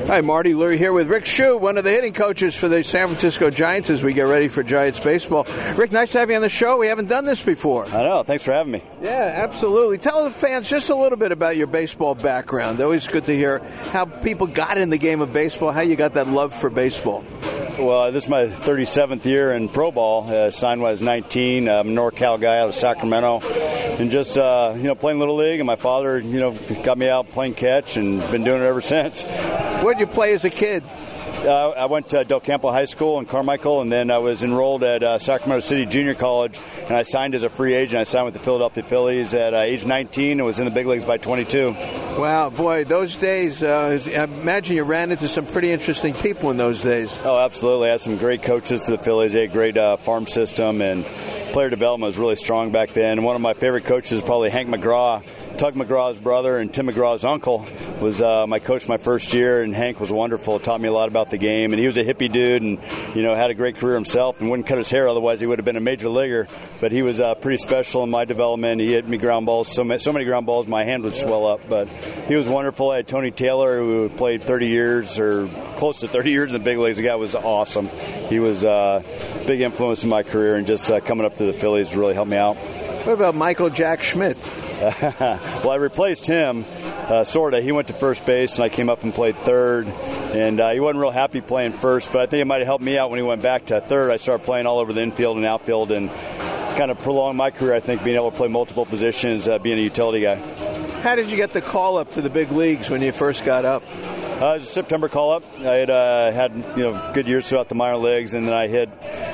Hi, Marty Lurie here with Rick Schuh, one of the hitting coaches for the San Francisco Giants as we get ready for Giants baseball. Rick, nice to have you on the show. We haven't done this before. I know. Thanks for having me. Yeah, absolutely. Tell the fans just a little bit about your baseball background. Always good to hear how people got in the game of baseball, how you got that love for baseball. Well, this is my 37th year in pro ball. Signed when I was 19. I'm a NorCal guy out of Sacramento. And just, playing Little League. And my father, got me out playing catch and been doing it ever since. Where did you play as a kid? I went to Del Campo High School in Carmichael, and then I was enrolled at Sacramento City Junior College, and I signed as a free agent. I signed with the Philadelphia Phillies at age 19 and was in the big leagues by 22. Wow, boy, those days, I imagine you ran into some pretty interesting people in those days. Oh, absolutely. I had some great coaches to the Phillies. They had a great farm system, and player development was really strong back then. One of my favorite coaches is probably Hank McGraw. Tug McGraw's brother and Tim McGraw's uncle was my coach my first year, and Hank was wonderful. Taught me a lot about the game, and he was a hippie dude and, had a great career himself and wouldn't cut his hair, otherwise he would have been a major leaguer. But he was pretty special in my development. He hit me ground balls, so many ground balls, my hand would swell up. But he was wonderful. I had Tony Taylor, who played 30 years or close to 30 years in the big leagues. The guy was awesome. He was a big influence in my career, and just coming up to the Phillies really helped me out. What about Michael Jack Schmidt? Well, I replaced him, sort of. He went to first base, and I came up and played third. And he wasn't real happy playing first, but I think it might have helped me out when he went back to third. I started playing all over the infield and outfield, and kind of prolonged my career, I think, being able to play multiple positions, being a utility guy. How did you get the call up to the big leagues when you first got up? It was a September call-up. I had good years throughout the minor leagues, and then I hit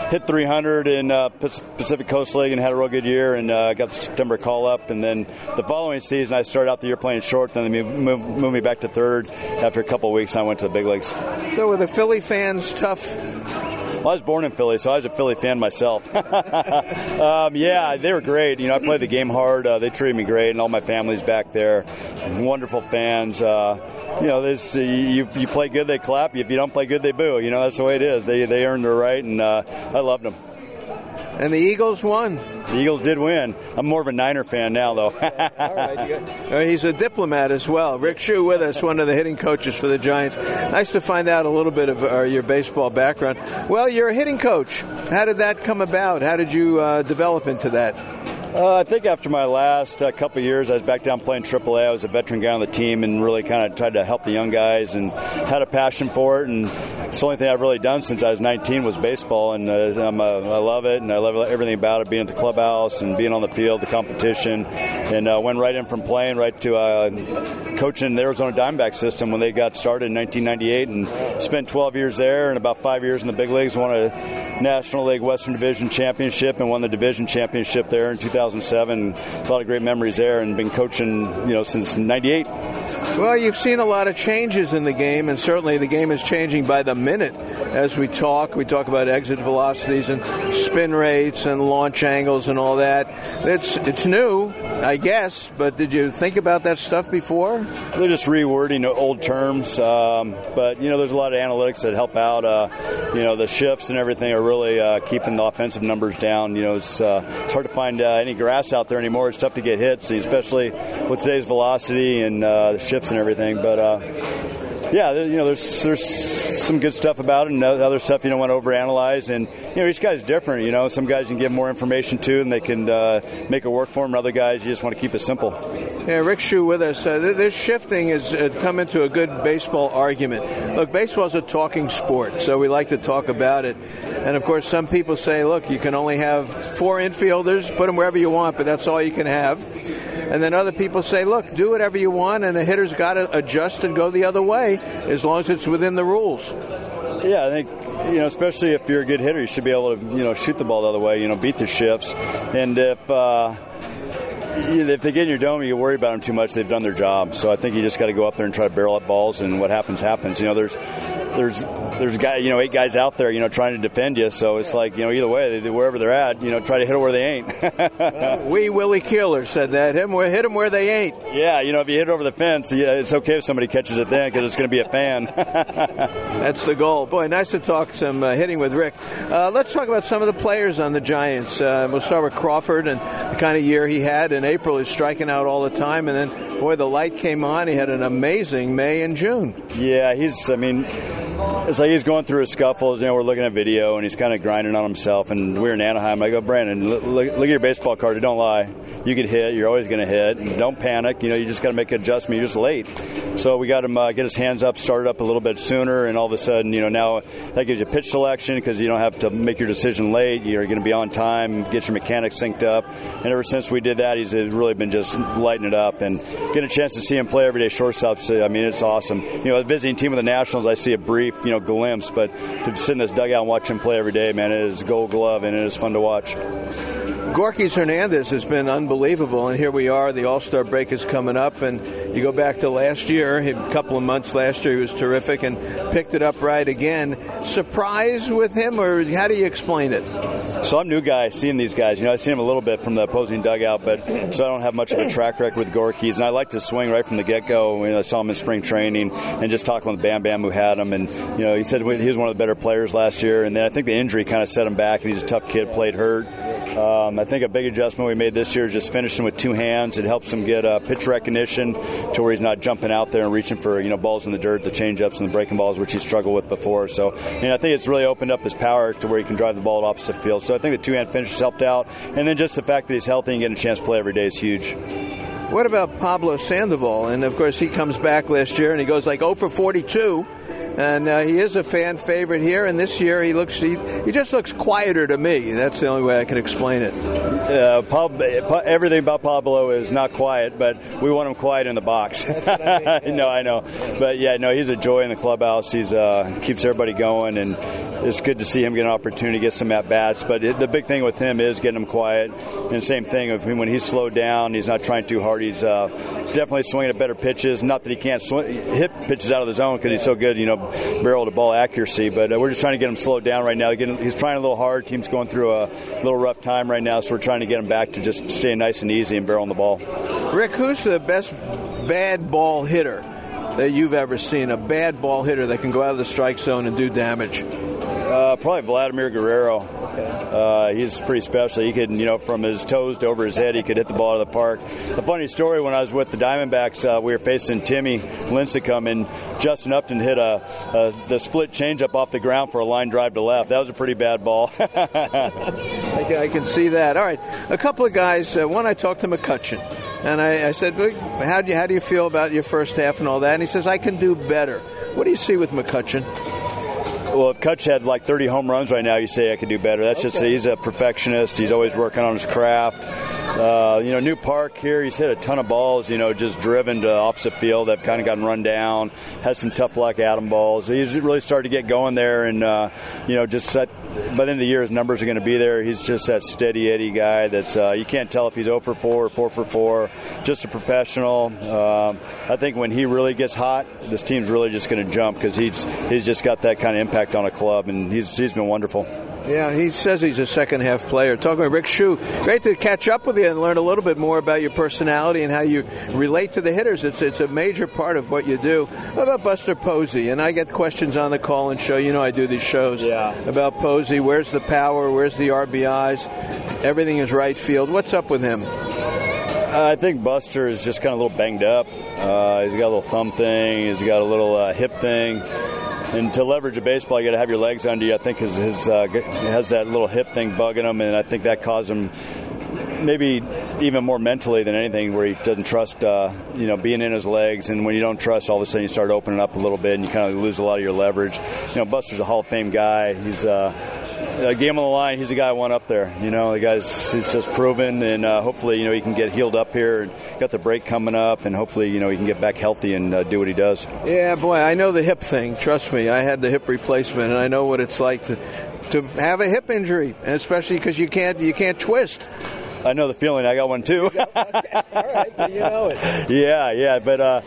300 in Pacific Coast League and had a real good year, and got the September call-up. And then the following season, I started out the year playing short, then they moved me back to third. After a couple of weeks, I went to the big leagues. So were the Philly fans tough? Well, I was born in Philly, so I was a Philly fan myself. Yeah, they were great. I played the game hard. They treated me great, and all my family's back there. Wonderful fans. You play good, they clap. If you don't play good, they boo. That's the way it is. They earned their right, and I loved them. And the Eagles won. The Eagles did win. I'm more of a Niner fan now, though. All right. He's a diplomat as well. Rick Schuh with us, one of the hitting coaches for the Giants. Nice to find out a little bit of your baseball background. Well, you're a hitting coach. How did that come about? How did you develop into that? I think after my last couple of years, I was back down playing AAA. I was a veteran guy on the team and really kind of tried to help the young guys and had a passion for it. And it's the only thing I've really done since I was 19 was baseball, and I love it, and I love everything about it, being at the clubhouse and being on the field, the competition, and went right in from playing right to coaching the Arizona Diamondback system when they got started in 1998, and spent 12 years there and about 5 years in the big leagues. Won a National League Western Division Championship and won the Division Championship there in 2007. A lot of great memories there, and been coaching since 98. Well, you've seen a lot of changes in the game, and certainly the game is changing by the minute as we talk. We talk about exit velocities and spin rates and launch angles and all that. It's new, I guess, but did you think about that stuff before? They're just rewording old terms, but there's a lot of analytics that help out. The shifts and everything are really keeping the offensive numbers down. It's hard to find any grass out there anymore. It's tough to get hits, especially with today's velocity and the shifts and everything. But there's some good stuff about it, and other stuff you don't want to overanalyze. And each guy's different. Some guys you can give more information to, and they can make it work for them. And other guys, you just want to keep it simple. Yeah, Rick Schuh with us. This shifting has come into a good baseball argument. Look, baseball's a talking sport, so we like to talk about it. And, of course, some people say, look, you can only have 4 infielders, put them wherever you want, but that's all you can have. And then other people say, look, do whatever you want, and the hitter's got to adjust and go the other way as long as it's within the rules. Yeah, I think, especially if you're a good hitter, you should be able to, shoot the ball the other way, beat the shifts. And if they get in your dome, you worry about them too much, they've done their job. So I think you just got to go up there and try to barrel up balls, and what happens, happens. There's guys, 8 guys out there, trying to defend you. So it's like, either way, wherever they're at, try to hit it where they ain't. Willie Keeler said that. Hit them where they ain't. Yeah, if you hit it over the fence, it's okay if somebody catches it then, because it's going to be a fan. That's the goal. Boy, nice to talk some hitting with Rick. Let's talk about some of the players on the Giants. We'll start with Crawford and the kind of year he had. In April, he's striking out all the time, and then boy, the light came on. He had an amazing May and June. Yeah, it's like he's going through his scuffles. We're looking at video, and he's kind of grinding on himself. And we're in Anaheim. I go, Brandon, look at your baseball card. Don't lie. You can hit. You're always going to hit. Don't panic. You just got to make an adjustment. You're just late. So we got him get his hands up, started up a little bit sooner, and all of a sudden, now that gives you pitch selection because you don't have to make your decision late. You're going to be on time, get your mechanics synced up. And ever since we did that, he's really been just lighting it up. And getting a chance to see him play every day shortstop, it's awesome. The visiting team of the Nationals, I see a brief, glimpse, but to sit in this dugout and watch him play every day, man, it is Gold Glove, and it is fun to watch. Gorkys Hernandez has been unbelievable, and here we are. The All-Star break is coming up, and you go back to last year, a couple of months last year, he was terrific and picked it up right again. Surprise with him, or how do you explain it? So I'm a new guy seeing these guys. I've seen him a little bit from the opposing dugout, but so I don't have much of a track record with Gorkys, and I like to swing right from the get-go. I saw him in spring training and just talking with Bam Bam who had him, and he said he was one of the better players last year, and then I think the injury kind of set him back, and he's a tough kid, played hurt. I think a big adjustment we made this year is just finishing with two hands. It helps him get pitch recognition to where he's not jumping out there and reaching for balls in the dirt, the change-ups and the breaking balls, which he struggled with before. So I think it's really opened up his power to where he can drive the ball at opposite field. So I think the two-hand finish has helped out. And then just the fact that he's healthy and getting a chance to play every day is huge. What about Pablo Sandoval? And, of course, he comes back last year and he goes like 0 for 42. And he is a fan favorite here, and this year he just looks quieter to me. That's the only way I can explain it. Everything about Pablo is not quiet, but we want him quiet in the box. I know. But, he's a joy in the clubhouse. He's keeps everybody going, and it's good to see him get an opportunity to get some at-bats. But the big thing with him is getting him quiet. And same thing with him when he's slowed down, he's not trying too hard. He's definitely swinging at better pitches. Not that he can't hit pitches out of the zone because he's so good, barrel to ball accuracy, but we're just trying to get him slowed down right now. He's trying a little hard. Team's going through a little rough time right now, so we're trying to get him back to just staying nice and easy and barreling the ball. Rick, who's the best bad ball hitter that you've ever seen? A bad ball hitter that can go out of the strike zone and do damage? Probably Vladimir Guerrero. He's pretty special. He could, from his toes to over his head, he could hit the ball out of the park. A funny story, when I was with the Diamondbacks, we were facing Timmy Lincecum, and Justin Upton hit the split changeup off the ground for a line drive to left. That was a pretty bad ball. I can see that. All right, a couple of guys. One, I talked to McCutchen, and I said, how do you feel about your first half and all that? And he says, I can do better. What do you see with McCutchen? Well, if Kutch had like 30 home runs right now, you say I could do better. That's just he's a perfectionist. He's always working on his craft. New Park here, he's hit a ton of balls, just driven to opposite field that have kind of gotten run down. Has some tough luck Adam balls. He's really started to get going there, and just set. By the end of the year, his numbers are going to be there. He's just that steady Eddie guy that's you can't tell if he's 0 for 4 or 4 for 4. Just a professional. I think when he really gets hot, this team's really just going to jump because he's just got that kind of impact on a club, and he's been wonderful. Yeah, he says he's a second-half player. Talking with Rick Schuh, great to catch up with you and learn a little bit more about your personality and how you relate to the hitters. It's a major part of what you do. What about Buster Posey? And I get questions on the call-in show. I do these shows about Posey. Where's the power? Where's the RBIs? Everything is right field. What's up with him? I think Buster is just kind of a little banged up. He's got a little thumb thing. He's got a little hip thing. And to leverage a baseball, you got to have your legs under you. I think his has that little hip thing bugging him, and I think that caused him maybe even more mentally than anything, where he doesn't trust, being in his legs. And when you don't trust, all of a sudden you start opening up a little bit, and you kind of lose a lot of your leverage. Buster's a Hall of Fame guy. He's a game on the line. He's the guy I want up there. He's just proven, and hopefully, he can get healed up here. And got the break coming up, and hopefully, he can get back healthy and do what he does. Yeah, boy, I know the hip thing. Trust me, I had the hip replacement, and I know what it's like to have a hip injury, and especially because you can't twist. I know the feeling. I got one too. Okay. All right, then you know it. Yeah, but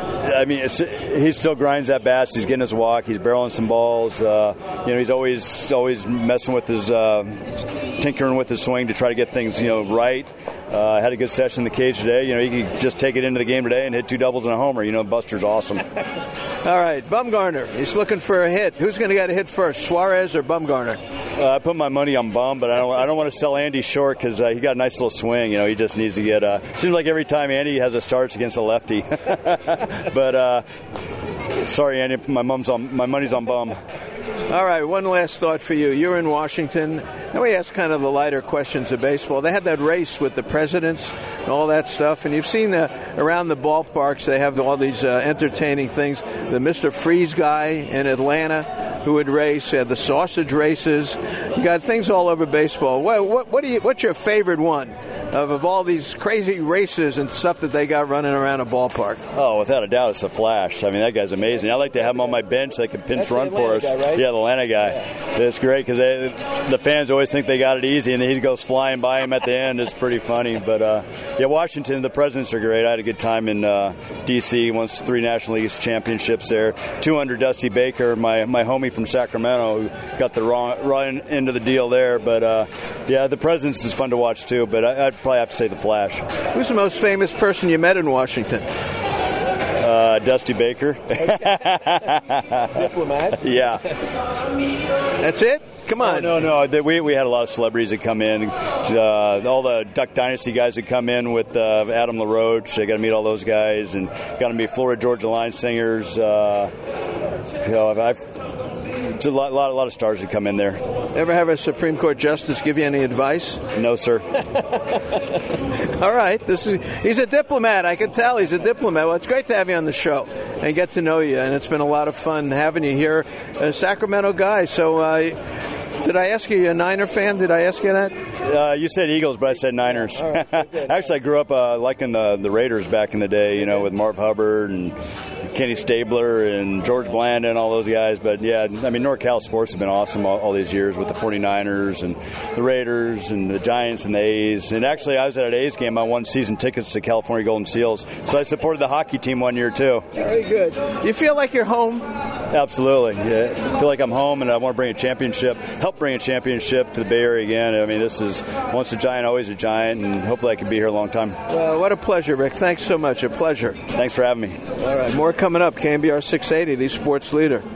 he still grinds at bats. He's getting his walk. He's barreling some balls. He's always messing with his tinkering with his swing to try to get things right. Had a good session in the cage today. He could just take it into the game today and hit 2 doubles and a homer. Buster's awesome. All right, Bumgarner. He's looking for a hit. Who's going to get a hit first, Suarez or Bumgarner? I put my money on Bum, but I don't want to sell Andy short because he got a nice little swing. He just needs to get. Seems like every time Andy has a start, it's against a lefty. But sorry, Andy, my money's on Bum. All right, one last thought for you. You're in Washington, and we ask kind of the lighter questions of baseball. They had that race with the presidents and all that stuff, and you've seen around the ballparks they have all these entertaining things. The Mr. Freeze guy in Atlanta who would race, the sausage races. You got things all over baseball. What's your favorite one of all these crazy races and stuff that they got running around a ballpark? Oh, without a doubt, it's the Flash. I mean, that guy's amazing. I like to have him on my bench so they can pinch run for us. Guy, right? Yeah, the Atlanta guy. Yeah. It's great because the fans always think they got it easy, and he goes flying by him at the end. It's pretty funny. But, Washington, the presidents are great. I had a good time in D.C., won 3 National League championships there. 2 under Dusty Baker, my homie from Sacramento, who got the wrong end of the deal there. But, the presidents is fun to watch, too. But I'd probably have to say the Flash. Who's the most famous person you met in Washington? Dusty Baker. Diplomat? Yeah. That's it? Come on. No. We had a lot of celebrities that come in. All the Duck Dynasty guys that come in with Adam LaRoche. I got to meet all those guys, and got to meet Florida Georgia Line singers. It's a lot of stars that come in there. Ever have a Supreme Court justice give you any advice? No, sir. All right. He's a diplomat. I can tell he's a diplomat. Well, it's great to have you on the show and get to know you, and it's been a lot of fun having you here. A Sacramento guy. So did I ask you, a Niner fan? Did I ask you that? You said Eagles, but I said Niners. All right, Actually, I grew up liking the Raiders back in the day, with Marv Hubbard and Kenny Stabler and George Blanda and all those guys. But, NorCal sports has been awesome all these years with the 49ers and the Raiders and the Giants and the A's. And actually, I was at an A's game. I won season tickets to California Golden Seals. So I supported the hockey team one year, too. Very good. Do you feel like you're home? Absolutely. Yeah. I feel like I'm home, and I want to help bring a championship to the Bay Area again. I mean, this is once a Giant, always a Giant, and hopefully I can be here a long time. Well, what a pleasure, Rick. Thanks so much. A pleasure. Thanks for having me. All right, more coming up. KNBR 680, the sports leader.